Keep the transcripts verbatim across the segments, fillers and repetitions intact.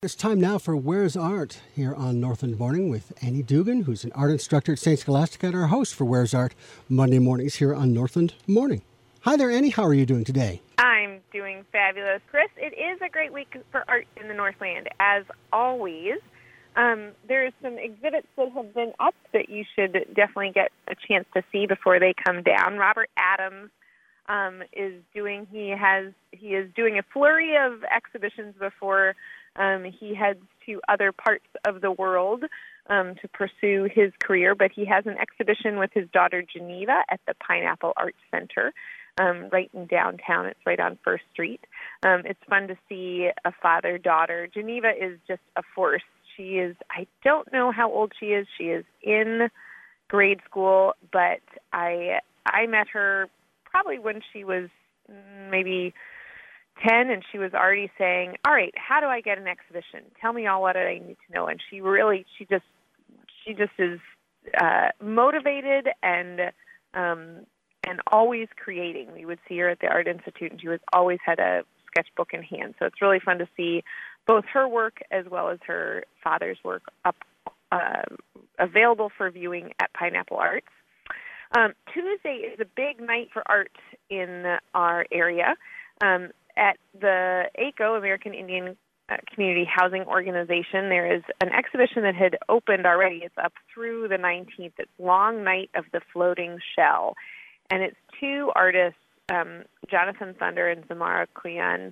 It's time now for Where's Art here on Northland Morning with Annie Dugan, who's an art instructor at Saint Scholastica and our host for Where's Art Monday mornings here on Northland Morning. Hi there, Annie. How are you doing today? I'm doing fabulous. Chris, it is a great week for art in the Northland, as always. Um, there's some exhibits that have been up that you should definitely get a chance to see before they come down. Robert Adams um, is doing, he has, he is doing a flurry of exhibitions before Um, he heads to other parts of the world um, to pursue his career, but he has an exhibition with his daughter Geneva at the Pineapple Arts Center um, right in downtown. It's right on First Street. Um, it's fun to see a father-daughter. Geneva is just a force. She is, I don't know how old she is. She is in grade school, but I I met her probably when she was maybe ten, and she was already saying, all right, how do I get an exhibition? Tell me all what I need to know. And she really, she just, she just is uh, motivated and um, and always creating. We would see her at the Art Institute, and she was always had a sketchbook in hand. So it's really fun to see both her work as well as her father's work up uh, available for viewing at Pineapple Arts. Um, Tuesday is a big night for art in our area. Um, At the A C O, American Indian uh, Community Housing Organization, there is an exhibition that had opened already. It's up through the nineteenth. It's Long Night of the Floating Shell. And it's two artists, um, Jonathan Thunder and Samara Kuyan,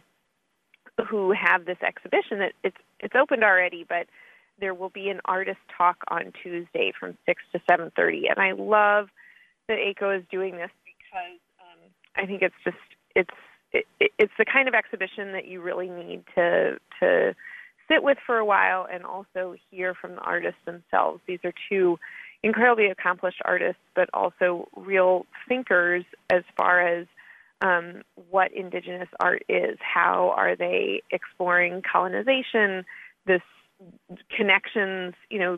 who have this exhibition. That it's, it's opened already, but there will be an artist talk on Tuesday from six to seven thirty. And I love that A C O is doing this because um, I think it's just, it's, It, it, it's the kind of exhibition that you really need to to sit with for a while and also hear from the artists themselves. These are two incredibly accomplished artists, but also real thinkers as far as um, what Indigenous art is. How are they exploring colonization, this connections, you know,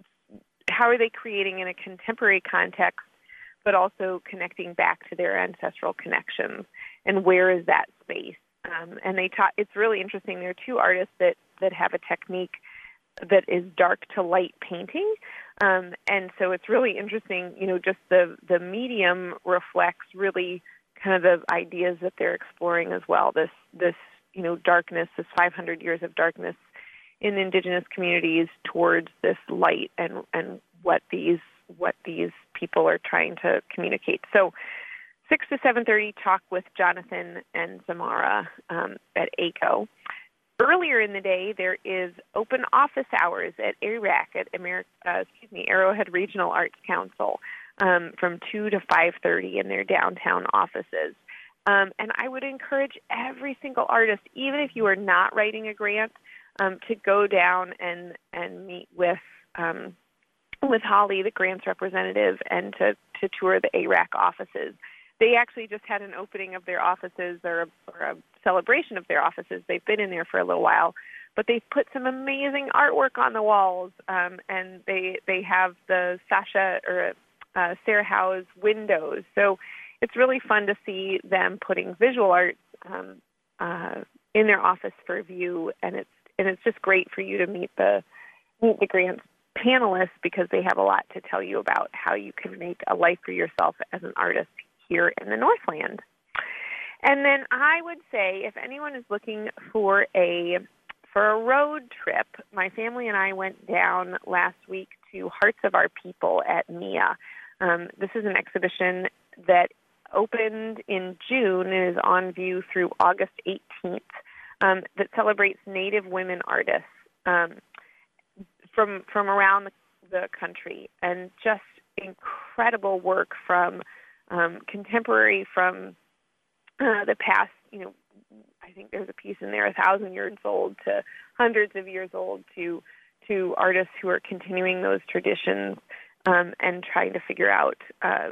how are they creating in a contemporary context, but also connecting back to their ancestral connections, and where is that space? Um, and they taught, it's really interesting. There are two artists that, that have a technique that is dark to light painting. Um, and so it's really interesting, you know, just the, the medium reflects really kind of the ideas that they're exploring as well. This, this, you know, darkness, this five hundred years of darkness in Indigenous communities towards this light and, and what these what these people are trying to communicate. So six to seven thirty, talk with Jonathan and Samara um, at A C O. Earlier in the day, there is open office hours at A R A C, at Ameri- uh, excuse me, Arrowhead Regional Arts Council, um, from two to five thirty in their downtown offices. Um, and I would encourage every single artist, even if you are not writing a grant, um, to go down and, and meet with um, with Holly, the grants representative, and to, to tour the A R A C offices. They actually just had an opening of their offices or a, or a celebration of their offices. They've been in there for a little while, but they've put some amazing artwork on the walls, um, and they they have the Sasha or uh, Sarah Howe's windows. So it's really fun to see them putting visual art um, uh, in their office for view, and it's and it's just great for you to meet the meet the grants panelists, because they have a lot to tell you about how you can make a life for yourself as an artist here in the Northland. And then I would say, if anyone is looking for a for a road trip, my family and I went down last week to Hearts of Our People at M I A. Um, this is an exhibition that opened in June and is on view through August eighteenth, um, that celebrates Native women artists Um, from from around the, the country, and just incredible work from um, contemporary, from uh, the past, you know, I think there's a piece in there, a thousand years old to hundreds of years old, to to artists who are continuing those traditions um, and trying to figure out uh,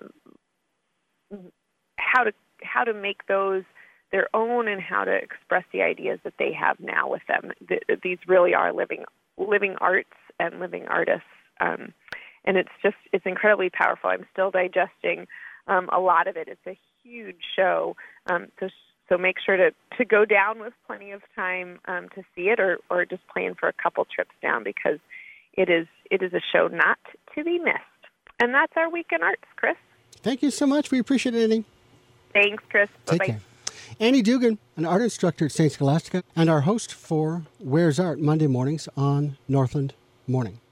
how to how to make those their own and how to express the ideas that they have now with them. Th- these really are living living arts and living artists. Um, and it's just, it's incredibly powerful. I'm still digesting um, a lot of it. It's a huge show. Um, so So make sure to, to go down with plenty of time um, to see it, or, or just plan for a couple trips down, because it is it is a show not to be missed. And that's our Week in Arts, Chris. Thank you so much. We appreciate it, Annie. Thanks, Chris. Take Bye-bye. care. Annie Dugan, an art instructor at Saint Scholastica, and our host for Where's Art Monday mornings on Northland Morning.